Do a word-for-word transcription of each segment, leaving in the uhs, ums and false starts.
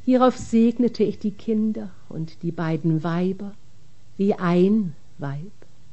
Hierauf segnete ich die Kinder und die beiden Weiber wie ein Weib,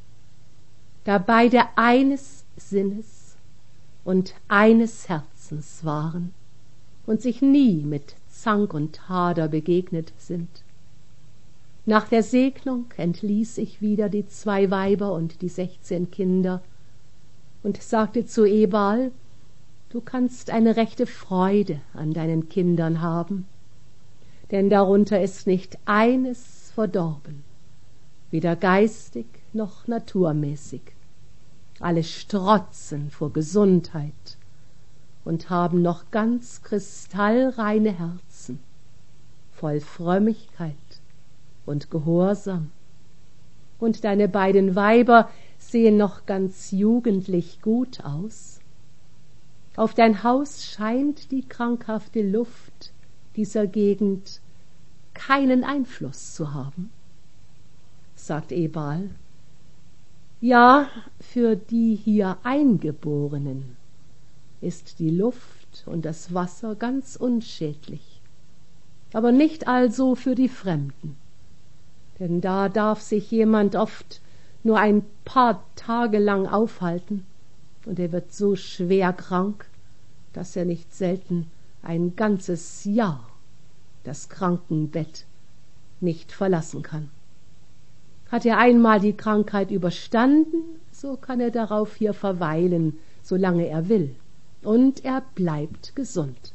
da beide eines Sinnes und eines Herzens waren und sich nie mit Zank und Hader begegnet sind. Nach der Segnung entließ ich wieder die zwei Weiber und die sechzehn Kinder und sagte zu Ebal: Du kannst eine rechte Freude an deinen Kindern haben, denn darunter ist nicht eines verdorben, weder geistig noch naturmäßig. Alle strotzen vor Gesundheit und haben noch ganz kristallreine Herzen, voll Frömmigkeit und Gehorsam. Und deine beiden Weiber sehen noch ganz jugendlich gut aus. Auf dein Haus scheint die krankhafte Luft dieser Gegend keinen Einfluss zu haben, sagt Ebal. Ja, für die hier Eingeborenen ist die Luft und das Wasser ganz unschädlich, aber nicht also für die Fremden, denn da darf sich jemand oft nur ein paar Tage lang aufhalten, und er wird so schwer krank, dass er nicht selten ein ganzes Jahr das Krankenbett nicht verlassen kann. Hat er einmal die Krankheit überstanden, so kann er darauf hier verweilen, solange er will, und er bleibt gesund.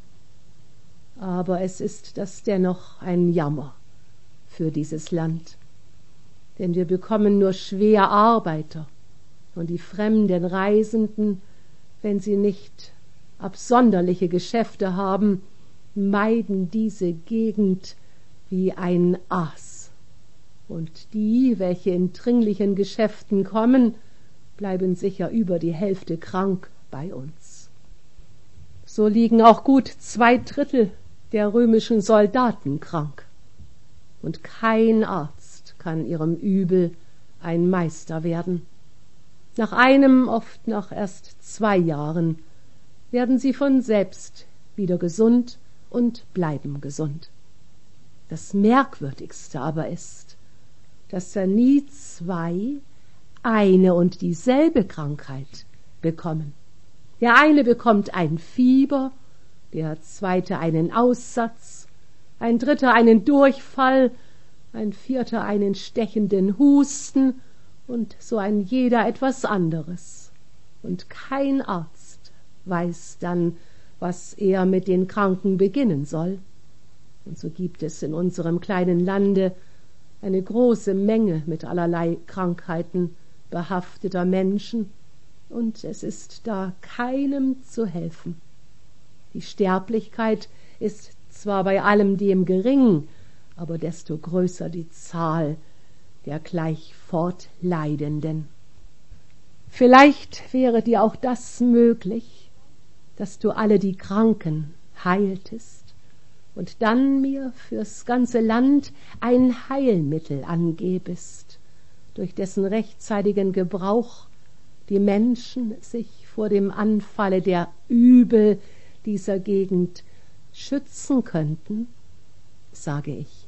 Aber es ist das dennoch ein Jammer für dieses Land, denn wir bekommen nur schwer Arbeiter, und die fremden Reisenden, wenn sie nicht absonderliche Geschäfte haben, meiden diese Gegend wie ein Aas. Und die, welche in dringlichen Geschäften kommen, bleiben sicher über die Hälfte krank bei uns. So liegen auch gut zwei Drittel der römischen Soldaten krank, und kein Arzt kann ihrem Übel ein Meister werden. Nach einem, oft nach erst zwei Jahren, werden sie von selbst wieder gesund und bleiben gesund. Das Merkwürdigste aber ist, dass da nie zwei eine und dieselbe Krankheit bekommen. Der eine bekommt ein Fieber, der zweite einen Aussatz, ein dritter einen Durchfall, ein vierter einen stechenden Husten und so ein jeder etwas anderes. Und kein Arzt weiß dann, was er mit den Kranken beginnen soll. Und so gibt es in unserem kleinen Lande eine große Menge mit allerlei Krankheiten behafteter Menschen, und es ist da keinem zu helfen. Die Sterblichkeit ist zwar bei allem dem gering, aber desto größer die Zahl der gleich Fortleidenden. Vielleicht wäre dir auch das möglich, dass du alle die Kranken heiltest und dann mir fürs ganze Land ein Heilmittel angebest, durch dessen rechtzeitigen Gebrauch die Menschen sich vor dem Anfalle der Übel dieser Gegend schützen könnten, sage ich.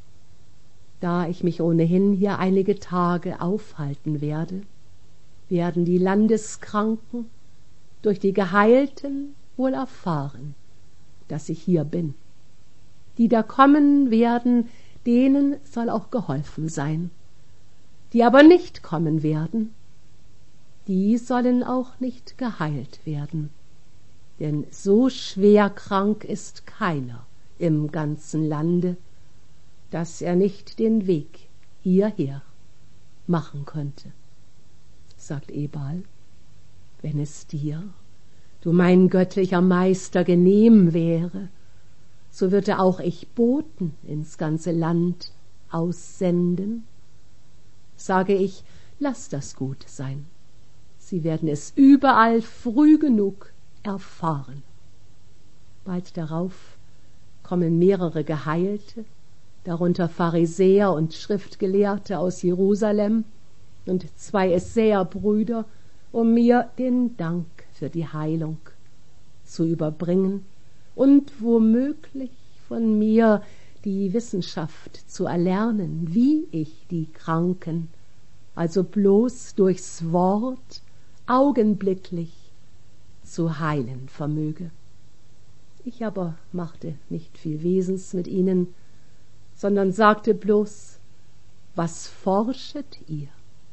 Da ich mich ohnehin hier einige Tage aufhalten werde, werden die Landeskranken durch die Geheilten wohl erfahren, dass ich hier bin. Die da kommen werden, denen soll auch geholfen sein. Die aber nicht kommen werden, die sollen auch nicht geheilt werden. Denn so schwer krank ist keiner im ganzen Lande, dass er nicht den Weg hierher machen könnte, sagt Ebal. Wenn es dir, du mein göttlicher Meister, genehm wäre, so würde auch ich Boten ins ganze Land aussenden. Sage ich, lass das gut sein. Sie werden es überall früh genug erfahren. Bald darauf kommen mehrere Geheilte, darunter Pharisäer und Schriftgelehrte aus Jerusalem und zwei Essäerbrüder, um mir den Dank für die Heilung zu überbringen und womöglich von mir die Wissenschaft zu erlernen, wie ich die Kranken, also bloß durchs Wort, augenblicklich zu heilen vermöge. Ich aber machte nicht viel Wesens mit ihnen, sondern sagte bloß, was forschet ihr?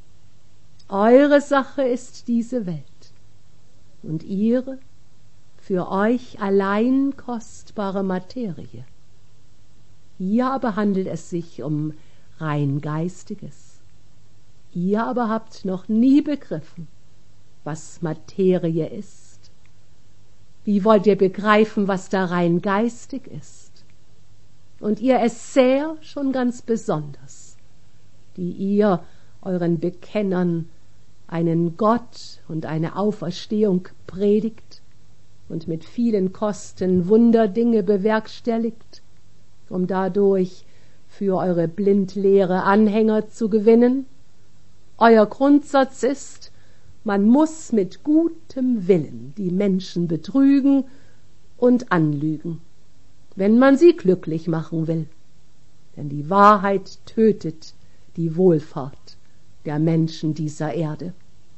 Eure Sache ist diese Welt, und ihre für euch allein kostbare Materie. Hier aber handelt es sich um rein Geistiges. Ihr aber habt noch nie begriffen, was Materie ist. Wie wollt ihr begreifen, was da rein geistig ist? Und ihr Essäer schon ganz besonders, die ihr euren Bekennern einen Gott und eine Auferstehung predigt und mit vielen Kosten Wunderdinge bewerkstelligt, um dadurch für eure Blindlehre Anhänger zu gewinnen. Euer Grundsatz ist, man muss mit gutem Willen die Menschen betrügen und anlügen, wenn man sie glücklich machen will. Denn die Wahrheit tötet die Wohlfahrt der Menschen dieser Erde.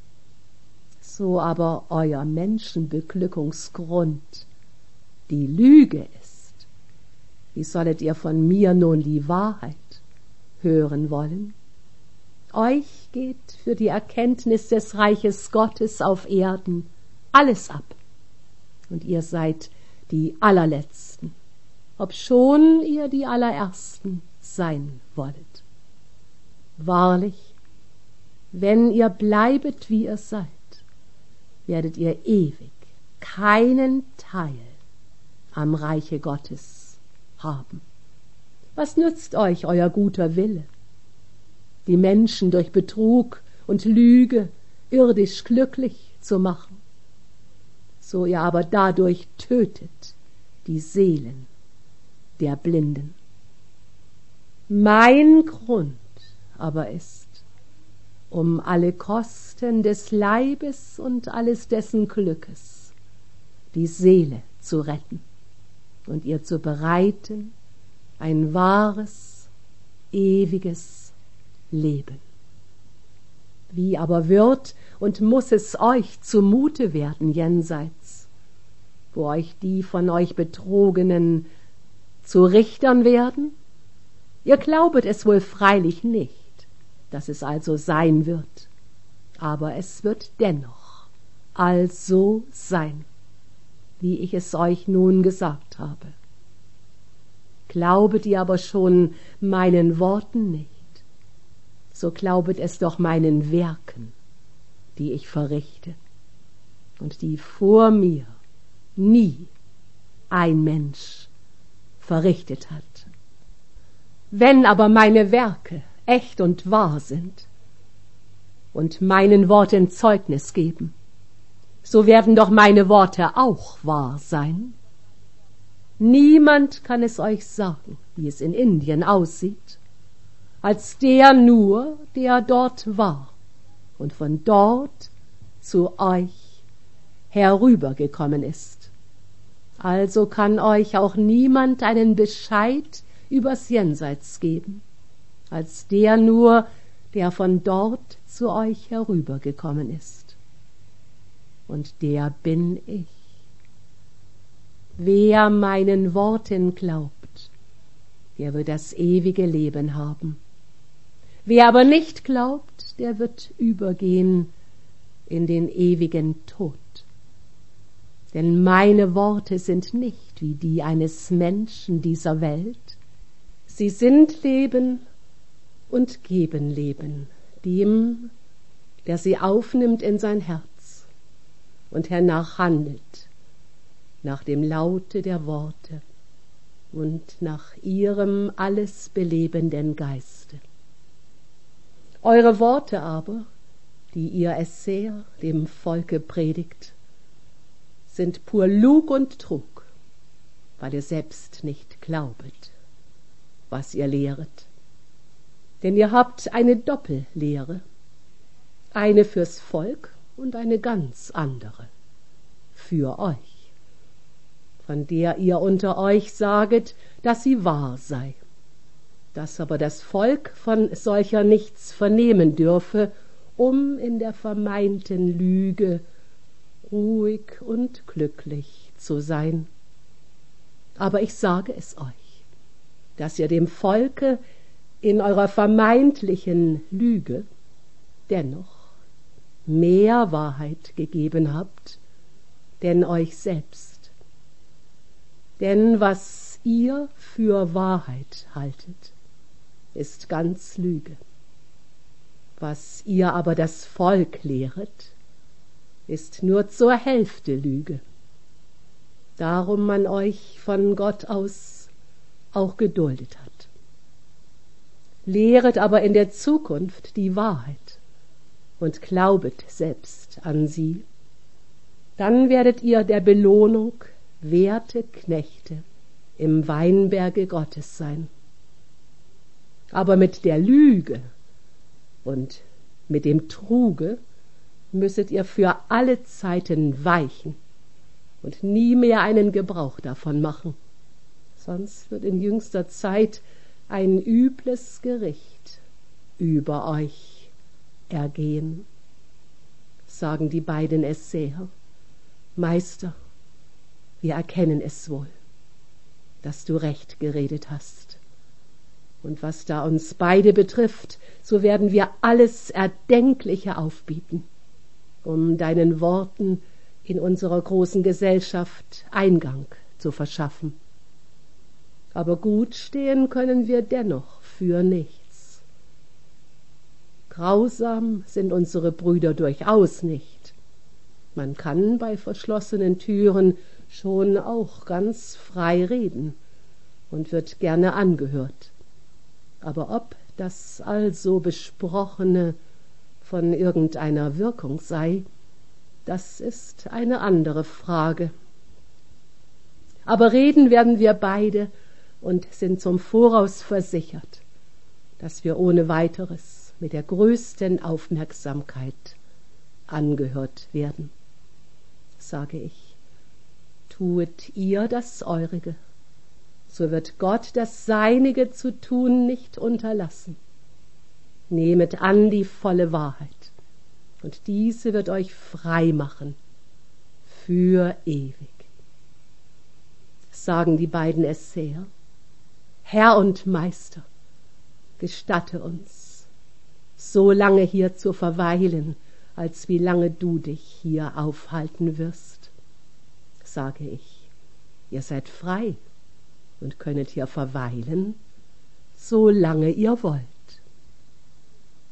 So aber euer Menschenbeglückungsgrund die Lüge ist, wie sollet ihr von mir nun die Wahrheit hören wollen? Euch geht für die Erkenntnis des Reiches Gottes auf Erden alles ab, und ihr seid die Allerletzten, obschon ihr die Allerersten sein wollet. Wahrlich, wenn ihr bleibet, wie ihr seid, werdet ihr ewig keinen Teil am Reiche Gottes haben. Was nützt euch euer guter Wille, die Menschen durch Betrug und Lüge irdisch glücklich zu machen, so ihr aber dadurch tötet die Seelen der Blinden. Mein Grund aber ist, um alle Kosten des Leibes und alles dessen Glückes die Seele zu retten und ihr zu bereiten ein wahres, ewiges Leben. Wie aber wird und muß es euch zumute werden jenseits, wo euch die von euch Betrogenen zu Richtern werden? Ihr glaubet es wohl freilich nicht, dass es also sein wird, aber es wird dennoch also sein, wie ich es euch nun gesagt habe. Glaubet ihr aber schon meinen Worten nicht, so glaubet es doch meinen Werken, die ich verrichte und die vor mir nie ein Mensch verrichtet hat. Wenn aber meine Werke echt und wahr sind und meinen Worten Zeugnis geben, so werden doch meine Worte auch wahr sein. Niemand kann es euch sagen, wie es in Indien aussieht, als der nur, der dort war und von dort zu euch herübergekommen ist. Also kann euch auch niemand einen Bescheid übers Jenseits geben, als der nur, der von dort zu euch herübergekommen ist. Und der bin ich. Wer meinen Worten glaubt, der wird das ewige Leben haben. Wer aber nicht glaubt, der wird übergehen in den ewigen Tod. Denn meine Worte sind nicht wie die eines Menschen dieser Welt. Sie sind Leben und geben Leben dem, der sie aufnimmt in sein Herz und hernach handelt, nach dem Laute der Worte und nach ihrem alles belebenden Geiste. Eure Worte aber, die ihr Essäer dem Volke predigt, sind pur Lug und Trug, weil ihr selbst nicht glaubet, was ihr lehret. Denn ihr habt eine Doppellehre, eine fürs Volk und eine ganz andere für euch, von der ihr unter euch saget, dass sie wahr sei, dass aber das Volk von solcher nichts vernehmen dürfe, um in der vermeinten Lüge ruhig und glücklich zu sein. Aber ich sage es euch, dass ihr dem Volke in eurer vermeintlichen Lüge dennoch mehr Wahrheit gegeben habt, denn euch selbst. Denn was ihr für Wahrheit haltet, ist ganz Lüge. Was ihr aber das Volk lehret, ist nur zur Hälfte Lüge. Darum man euch von Gott aus auch geduldet hat. Lehret aber in der Zukunft die Wahrheit und glaubet selbst an sie. Dann werdet ihr der Belohnung werte Knechte im Weinberge Gottes sein. Aber mit der Lüge und mit dem Truge müsset ihr für alle Zeiten weichen und nie mehr einen Gebrauch davon machen. Sonst wird in jüngster Zeit ein übles Gericht über euch ergehen. Sagen die beiden Essäer: Meister, wir erkennen es wohl, dass du recht geredet hast. Und was da uns beide betrifft, so werden wir alles Erdenkliche aufbieten, um deinen Worten in unserer großen Gesellschaft Eingang zu verschaffen. Aber gut stehen können wir dennoch für nichts. Grausam sind unsere Brüder durchaus nicht. Man kann bei verschlossenen Türen schon auch ganz frei reden und wird gerne angehört. Aber ob das also Besprochene von irgendeiner Wirkung sei, das ist eine andere Frage. Aber reden werden wir beide und sind zum Voraus versichert, dass wir ohne weiteres mit der größten Aufmerksamkeit angehört werden. Sage ich, tuet ihr das Eurige, so wird Gott das Seinige zu tun nicht unterlassen. Nehmet an die volle Wahrheit, und diese wird euch frei machen für ewig. Sagen die beiden Essäer: Herr und Meister, gestatte uns, so lange hier zu verweilen, als wie lange du dich hier aufhalten wirst. Sage ich, ihr seid frei und könnet hier verweilen, so lange ihr wollt.